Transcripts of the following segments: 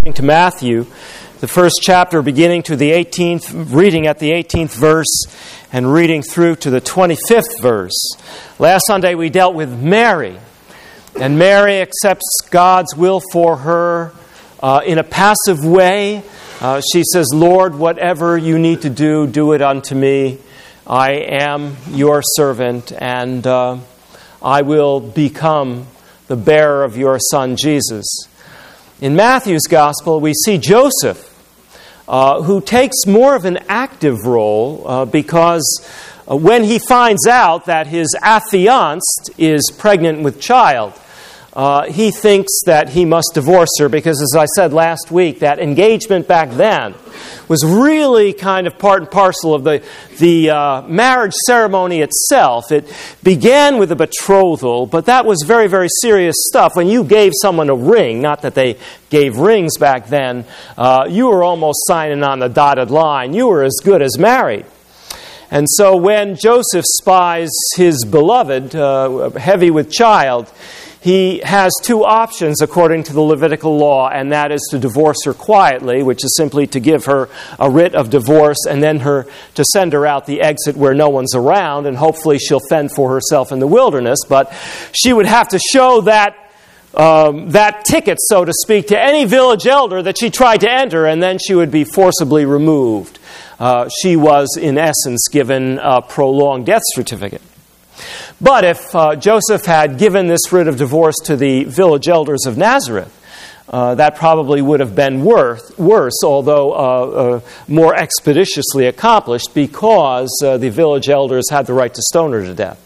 To Matthew, the first chapter, beginning to the 18th, reading at the 18th verse and reading through to the 25th verse. Last Sunday we dealt with Mary, and Mary accepts God's will for her in a passive way. She says, "Lord, whatever you need to do, do it unto me. I am your servant, and I will become the bearer of your Son, Jesus." In Matthew's Gospel, we see Joseph, who takes more of an active role because when he finds out that his affianced is pregnant with child, he thinks that he must divorce her because, as I said last week, that engagement back then was really kind of part and parcel of the marriage ceremony itself. It began with a betrothal, but that was very, very serious stuff. When you gave someone a ring, not that they gave rings back then, you were almost signing on the dotted line. You were as good as married. And so when Joseph spies his beloved, heavy with child, he has two options according to the Levitical law, and that is to divorce her quietly, which is simply to give her a writ of divorce and then to send her out the exit where no one's around, and hopefully she'll fend for herself in the wilderness. But she would have to show that ticket, so to speak, to any village elder that she tried to enter, and then she would be forcibly removed. She was, in essence, given a prolonged death certificate. But if Joseph had given this writ of divorce to the village elders of Nazareth, that probably would have been worse, although more expeditiously accomplished, because the village elders had the right to stone her to death.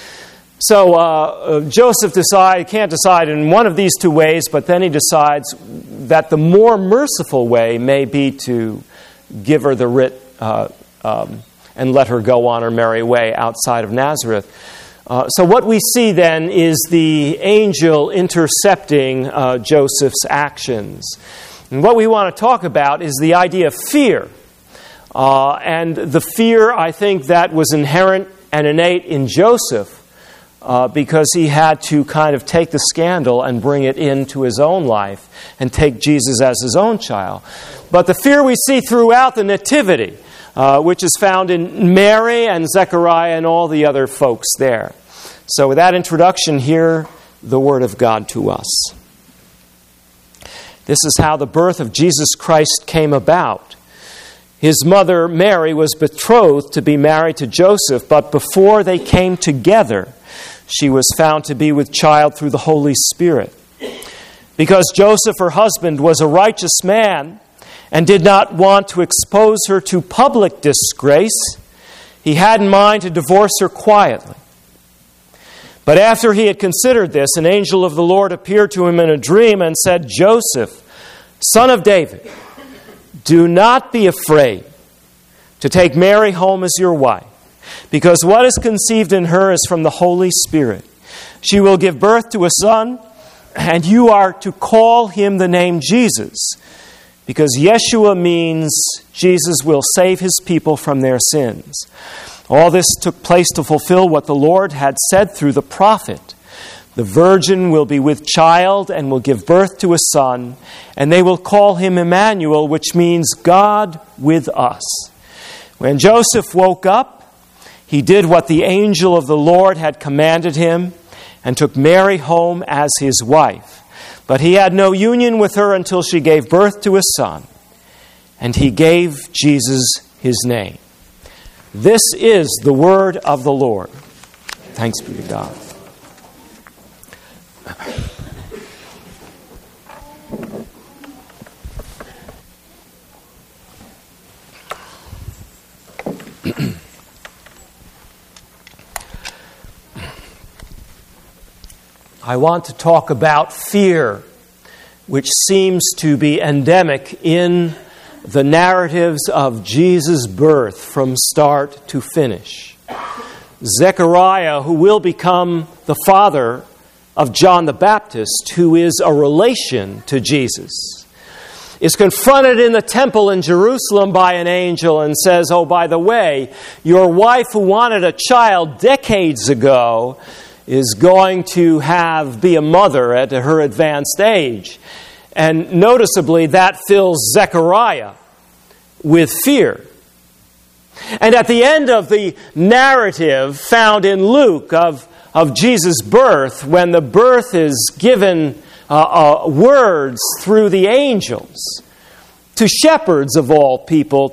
So Joseph can't decide in one of these two ways, but then he decides that the more merciful way may be to give her the writ and let her go on her merry way outside of Nazareth. So what we see then is the angel intercepting Joseph's actions. And what we want to talk about is the idea of fear. And the fear, I think, that was inherent and innate in Joseph because he had to kind of take the scandal and bring it into his own life and take Jesus as his own child. But the fear we see throughout the Nativity, which is found in Mary and Zechariah and all the other folks there. So with that introduction, hear the Word of God to us. This is how the birth of Jesus Christ came about. His mother, Mary, was betrothed to be married to Joseph, but before they came together, she was found to be with child through the Holy Spirit. Because Joseph, her husband, was a righteous man, and did not want to expose her to public disgrace, he had in mind to divorce her quietly. But after he had considered this, an angel of the Lord appeared to him in a dream and said, "Joseph, son of David, do not be afraid to take Mary home as your wife, because what is conceived in her is from the Holy Spirit. She will give birth to a son, and you are to call him the name Jesus, because Yeshua means Jesus will save his people from their sins." All this took place to fulfill what the Lord had said through the prophet. "The virgin will be with child and will give birth to a son, and they will call him Emmanuel," which means God with us. When Joseph woke up, he did what the angel of the Lord had commanded him and took Mary home as his wife. But he had no union with her until she gave birth to a son, and he gave Jesus his name. This is the word of the Lord. Thanks be to God. I want to talk about fear, which seems to be endemic in the narratives of Jesus' birth from start to finish. Zechariah, who will become the father of John the Baptist, who is a relation to Jesus, is confronted in the temple in Jerusalem by an angel and says, "Oh, by the way, your wife who wanted a child decades ago is going to be a mother at her advanced age. And noticeably, that fills Zechariah with fear. And at the end of the narrative found in Luke of Jesus' birth, when the birth is given words through the angels to shepherds of all people,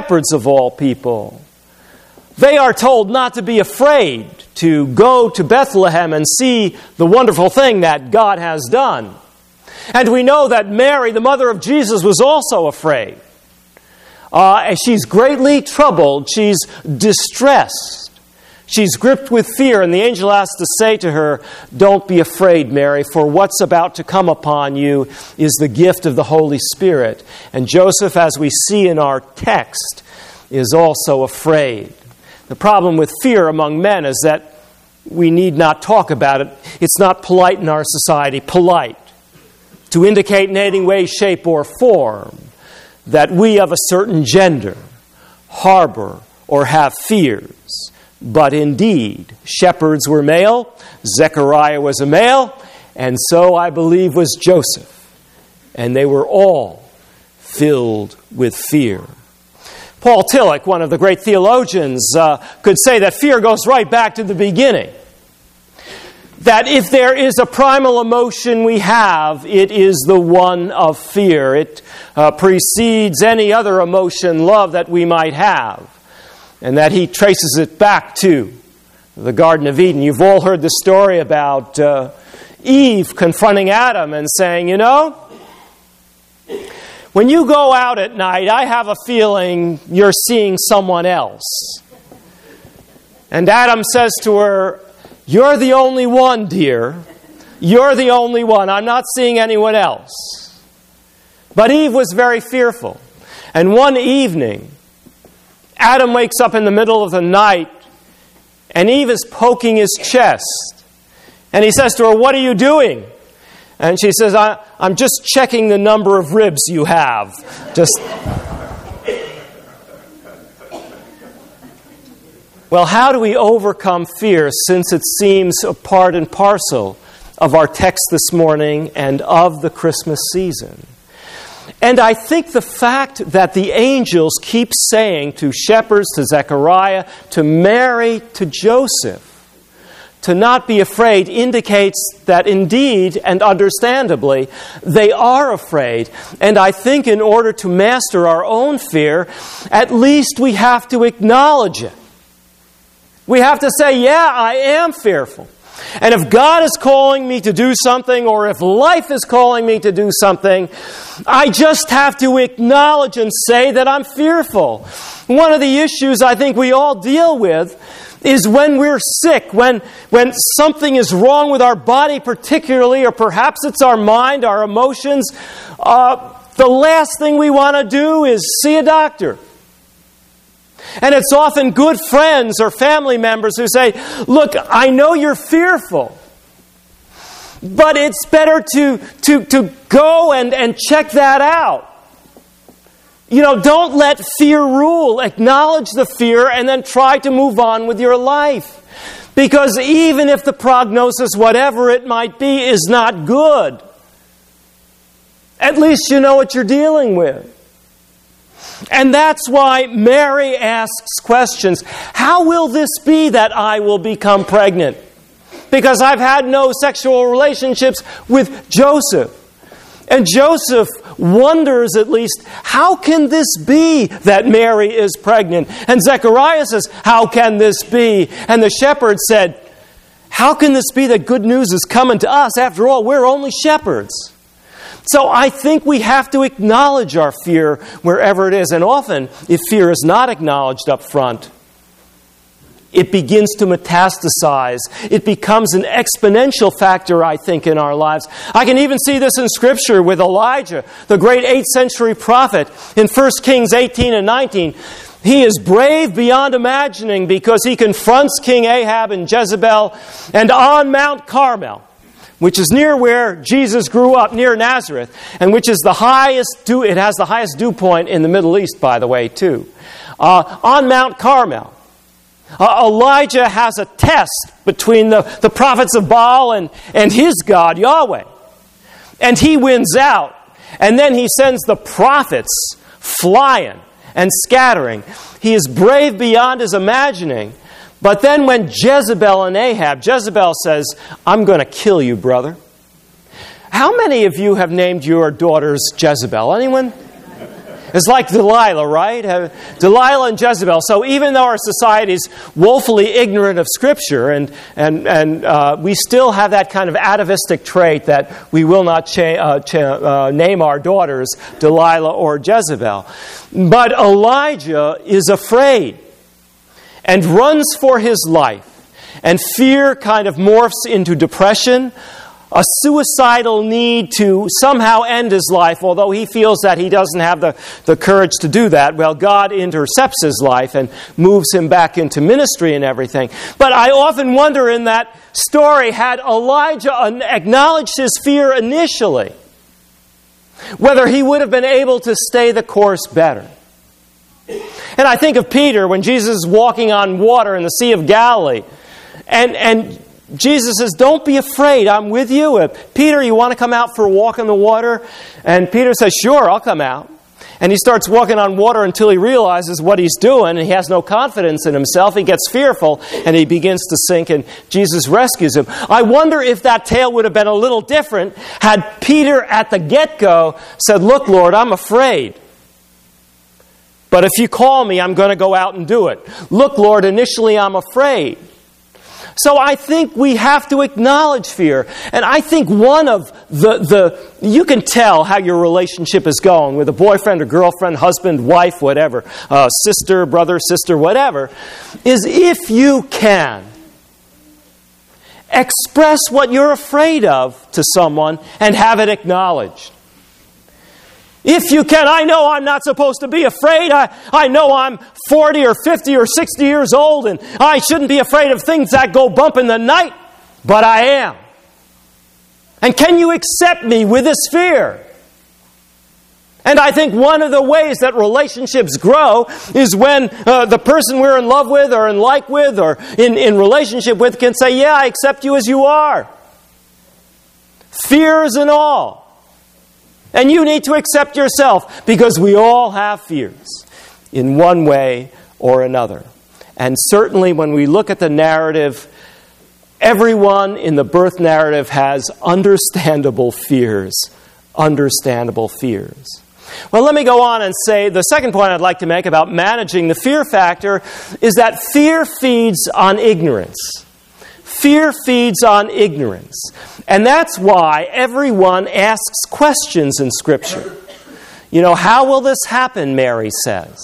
they are told not to be afraid to go to Bethlehem and see the wonderful thing that God has done. And we know that Mary, the mother of Jesus, was also afraid. She's greatly troubled. She's distressed. She's gripped with fear, and the angel has to say to her, "Don't be afraid, Mary, for what's about to come upon you is the gift of the Holy Spirit." And Joseph, as we see in our text, is also afraid. The problem with fear among men is that we need not talk about it. It's not polite in our society, to indicate in any way, shape, or form that we of a certain gender harbor or have fears. But indeed, shepherds were male, Zechariah was a male, and so I believe was Joseph. And they were all filled with fear. Paul Tillich, one of the great theologians, could say that fear goes right back to the beginning. That if there is a primal emotion we have, it is the one of fear. It precedes any other emotion, love, that we might have. And that he traces it back to the Garden of Eden. You've all heard the story about Eve confronting Adam and saying, "You know, when you go out at night, I have a feeling you're seeing someone else." And Adam says to her, "You're the only one, dear. You're the only one. I'm not seeing anyone else." But Eve was very fearful. And one evening, Adam wakes up in the middle of the night, and Eve is poking his chest. And he says to her, "What are you doing?" And she says, I'm just checking the number of ribs you have. Well, how do we overcome fear, since it seems a part and parcel of our text this morning and of the Christmas season? And I think the fact that the angels keep saying to shepherds, to Zechariah, to Mary, to Joseph, to not be afraid, indicates that indeed and understandably they are afraid. And I think in order to master our own fear, at least we have to acknowledge it. We have to say, yeah, I am fearful. And if God is calling me to do something, or if life is calling me to do something, I just have to acknowledge and say that I'm fearful. One of the issues I think we all deal with is when we're sick, when something is wrong with our body particularly, or perhaps it's our mind, our emotions, the last thing we want to do is see a doctor. And it's often good friends or family members who say, "Look, I know you're fearful, but it's better to go and check that out. You know, don't let fear rule. Acknowledge the fear and then try to move on with your life. Because even if the prognosis, whatever it might be, is not good, at least you know what you're dealing with." And that's why Mary asks questions. How will this be that I will become pregnant? Because I've had no sexual relationships with Joseph. And Joseph wonders at least, how can this be that Mary is pregnant? And Zechariah says, how can this be? And the shepherds said, how can this be that good news is coming to us? After all, we're only shepherds. So I think we have to acknowledge our fear wherever it is. And often, if fear is not acknowledged up front, it begins to metastasize. It becomes an exponential factor, I think, in our lives. I can even see this in Scripture with Elijah, the great 8th century prophet. In 1 Kings 18 and 19, he is brave beyond imagining because he confronts King Ahab and Jezebel. And on Mount Carmel, which is near where Jesus grew up, near Nazareth, and which is it has the highest dew point in the Middle East, by the way, too. On Mount Carmel, Elijah has a test between the prophets of Baal and his God, Yahweh. And he wins out. And then he sends the prophets flying and scattering. He is brave beyond his imagining. But then when Jezebel says, I'm going to kill you, brother. How many of you have named your daughters Jezebel? Anyone? It's like Delilah, right? Delilah and Jezebel. So even though our society is woefully ignorant of Scripture, and we still have that kind of atavistic trait that we will not name our daughters Delilah or Jezebel. But Elijah is afraid and runs for his life. And fear kind of morphs into depression, a suicidal need to somehow end his life, although he feels that he doesn't have the courage to do that. Well, God intercepts his life and moves him back into ministry and everything. But I often wonder in that story, had Elijah acknowledged his fear initially, whether he would have been able to stay the course better. And I think of Peter when Jesus is walking on water in the Sea of Galilee, and Jesus says, don't be afraid, I'm with you. Peter, you want to come out for a walk in the water? And Peter says, sure, I'll come out. And he starts walking on water until he realizes what he's doing, and he has no confidence in himself. He gets fearful, and he begins to sink, and Jesus rescues him. I wonder if that tale would have been a little different had Peter at the get-go said, look, Lord, I'm afraid. But if you call me, I'm going to go out and do it. Look, Lord, initially I'm afraid. So I think we have to acknowledge fear. And I think one of you can tell how your relationship is going with a boyfriend or girlfriend, husband, wife, whatever, sister, brother, sister, whatever, is if you can express what you're afraid of to someone and have it acknowledged. If you can, I know I'm not supposed to be afraid. I know I'm 40 or 50 or 60 years old, and I shouldn't be afraid of things that go bump in the night, but I am. And can you accept me with this fear? And I think one of the ways that relationships grow is when the person we're in love with or in like with or in relationship with can say, yeah, I accept you as you are. Fears and all. And you need to accept yourself because we all have fears in one way or another. And certainly when we look at the narrative, everyone in the birth narrative has understandable fears. Understandable fears. Well, let me go on and say the second point I'd like to make about managing the fear factor is that fear feeds on ignorance. Fear feeds on ignorance. And that's why everyone asks questions in Scripture. You know, how will this happen, Mary says.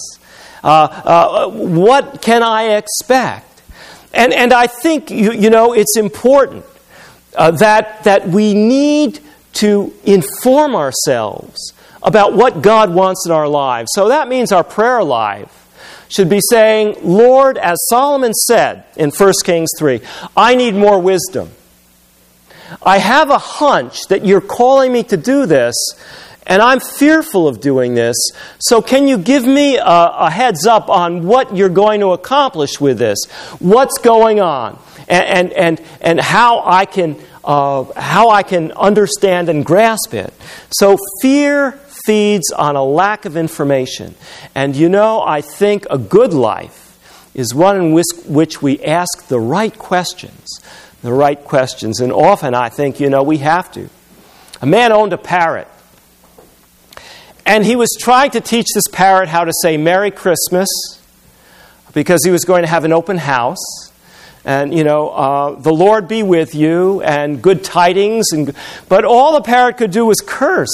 What can I expect? And I think, it's important that we need to inform ourselves about what God wants in our lives. So that means our prayer life should be saying, Lord, as Solomon said in 1 Kings 3, I need more wisdom. I have a hunch that you're calling me to do this, and I'm fearful of doing this. So can you give me a heads up on what you're going to accomplish with this? What's going on? And how I can understand and grasp it. So fear feeds on a lack of information. And I think a good life is one in which we ask the right questions. The right questions. And often I think, we have to. A man owned a parrot. And he was trying to teach this parrot how to say Merry Christmas because he was going to have an open house. And, the Lord be with you and good tidings. But all the parrot could do was curse.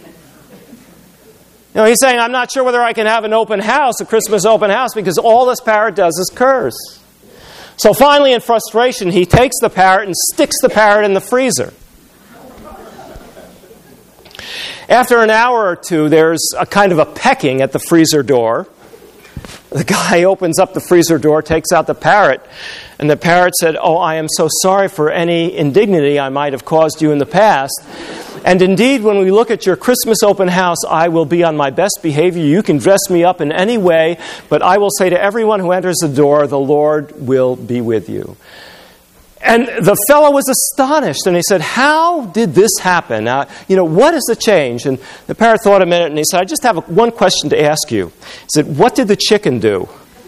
He's saying, I'm not sure whether I can have an open house, a Christmas open house, because all this parrot does is curse. So finally, in frustration, he takes the parrot and sticks the parrot in the freezer. After an hour or two, there's a kind of a pecking at the freezer door. The guy opens up the freezer door, takes out the parrot, and the parrot said, "Oh, I am so sorry for any indignity I might have caused you in the past. And indeed, when we look at your Christmas open house, I will be on my best behavior. You can dress me up in any way, but I will say to everyone who enters the door, the Lord will be with you." And the fellow was astonished, and he said, "How did this happen? What is the change?" And the parrot thought a minute, and he said, "I just have one question to ask you." He said, "What did the chicken do?"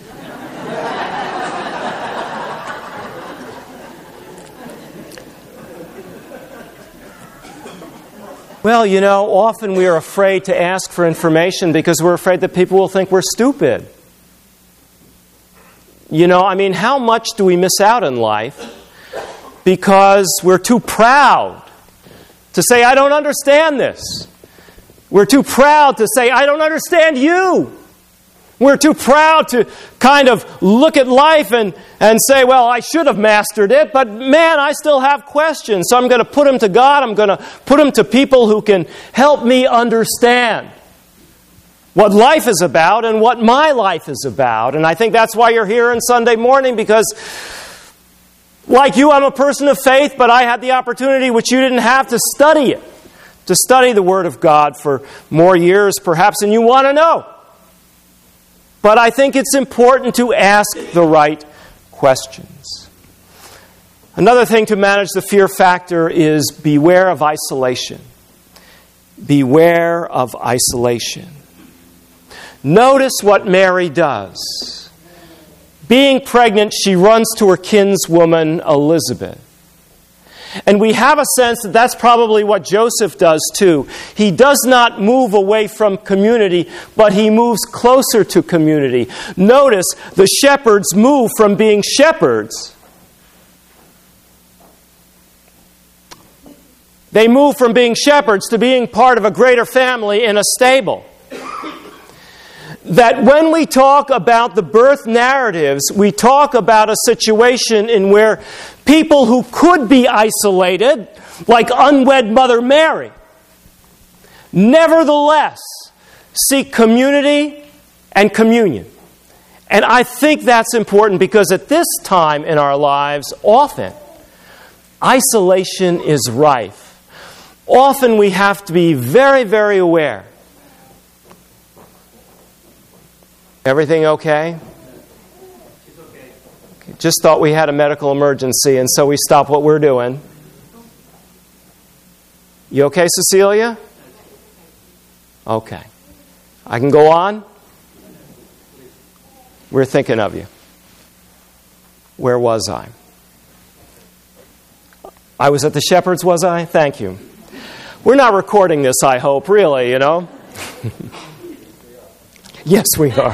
Well, often we are afraid to ask for information because we're afraid that people will think we're stupid. How much do we miss out in life because we're too proud to say, "I don't understand this"? We're too proud to say, "I don't understand you." We're too proud to kind of look at life and say, "Well, I should have mastered it, but man, I still have questions. So I'm going to put them to God. I'm going to put them to people who can help me understand what life is about and what my life is about." And I think that's why you're here on Sunday morning, because like you, I'm a person of faith, but I had the opportunity, which you didn't have, to study it, to study the Word of God for more years perhaps than you want to know. But I think it's important to ask the right questions. Another thing to manage the fear factor is beware of isolation. Beware of isolation. Notice what Mary does. Being pregnant, she runs to her kinswoman Elizabeth. And we have a sense that that's probably what Joseph does too. He does not move away from community, but he moves closer to community. Notice the shepherds move from being shepherds. They move from being shepherds to being part of a greater family in a stable. That when we talk about the birth narratives, we talk about a situation in where people who could be isolated, like unwed Mother Mary, nevertheless seek community and communion. And I think that's important because at this time in our lives, often, isolation is rife. Often we have to be very, very aware. Everything okay? She's okay. Just thought we had a medical emergency, and so we stopped what we're doing. You okay, Cecilia? Okay. I can go on? We're thinking of you. Where was I? I was at the Shepherds, was I? Thank you. We're not recording this, I hope, really, Yes, we are.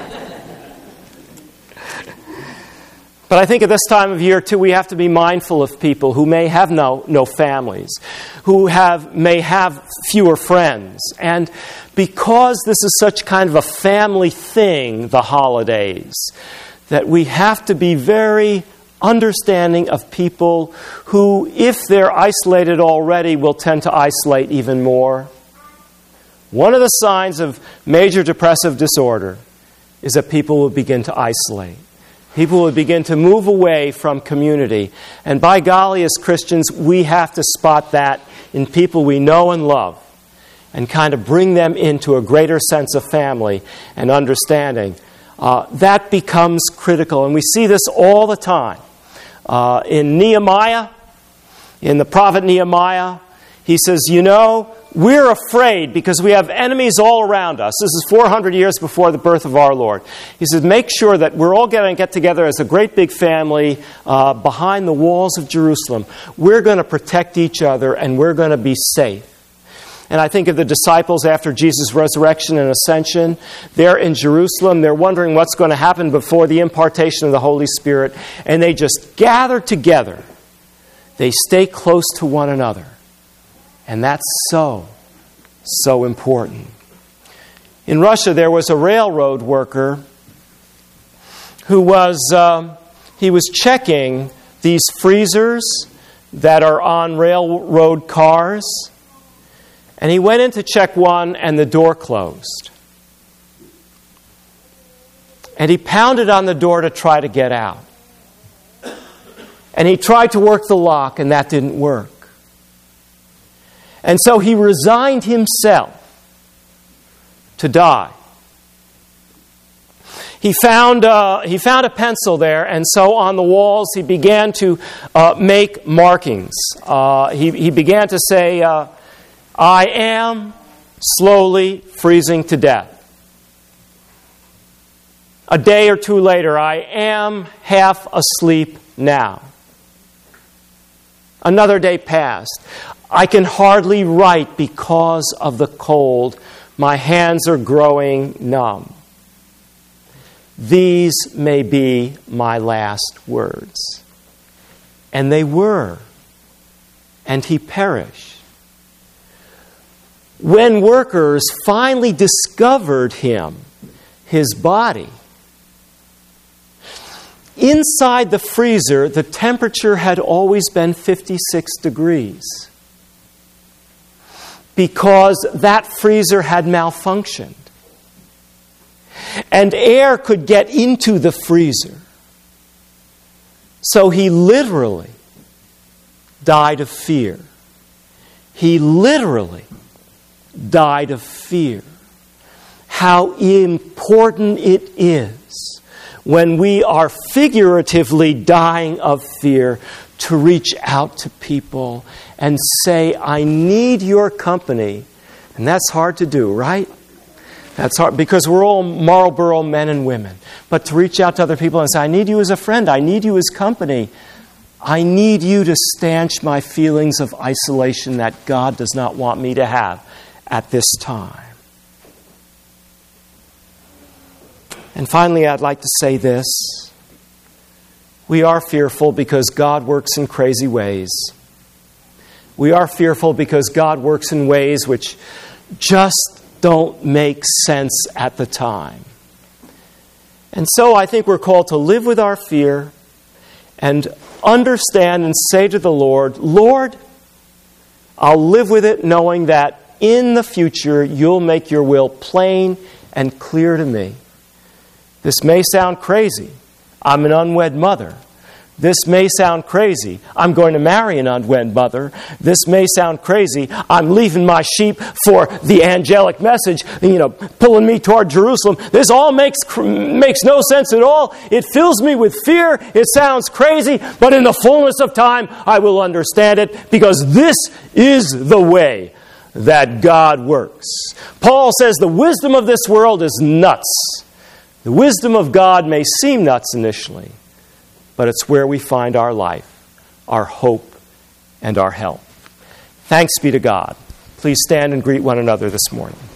But I think at this time of year, too, we have to be mindful of people who may have no families, who may have fewer friends. And because this is such kind of a family thing, the holidays, that we have to be very understanding of people who, if they're isolated already, will tend to isolate even more. One of the signs of major depressive disorder is that people will begin to isolate. People will begin to move away from community. And by golly, as Christians, we have to spot that in people we know and love and kind of bring them into a greater sense of family and understanding. That becomes critical. And we see this all the time. In Nehemiah, in the prophet Nehemiah, he says, we're afraid because we have enemies all around us. This is 400 years before the birth of our Lord. He says, make sure that we're all going to get together as a great big family behind the walls of Jerusalem. We're going to protect each other and we're going to be safe. And I think of the disciples after Jesus' resurrection and ascension. They're in Jerusalem. They're wondering what's going to happen before the impartation of the Holy Spirit. And they just gather together. They stay close to one another. And that's so important. In Russia, there was a railroad worker who was checking these freezers that are on railroad cars. And he went in to check one, and the door closed. And he pounded on the door to try to get out. And he tried to work the lock, and that didn't work. And so he resigned himself to die. He found a pencil there, and so on the walls he began to make markings. He began to say, I am slowly freezing to death. A day or two later, I am half asleep now. Another day passed. I can hardly write because of the cold. My hands are growing numb. These may be my last words. And they were. And he perished. When workers finally discovered him, his body, inside the freezer, the temperature had always been 56 degrees. Because that freezer had malfunctioned. And air could get into the freezer. So he literally died of fear. He literally died of fear. How important it is when we are figuratively dying of fear to reach out to people and say, I need your company. And that's hard to do, right? That's hard because we're all Marlboro men and women. But to reach out to other people and say, I need you as a friend. I need you as company. I need you to stanch my feelings of isolation that God does not want me to have at this time. And finally, I'd like to say this. We are fearful because God works in crazy ways. We are fearful because God works in ways which just don't make sense at the time. And so I think we're called to live with our fear and understand and say to the Lord, Lord, I'll live with it knowing that in the future you'll make your will plain and clear to me. This may sound crazy. I'm an unwed mother. This may sound crazy. I'm going to marry an unwed mother. This may sound crazy. I'm leaving my sheep for the angelic message, pulling me toward Jerusalem. This all makes no sense at all. It fills me with fear. It sounds crazy, but in the fullness of time, I will understand it because this is the way that God works. Paul says the wisdom of this world is nuts. The wisdom of God may seem nuts initially, but it's where we find our life, our hope, and our help. Thanks be to God. Please stand and greet one another this morning.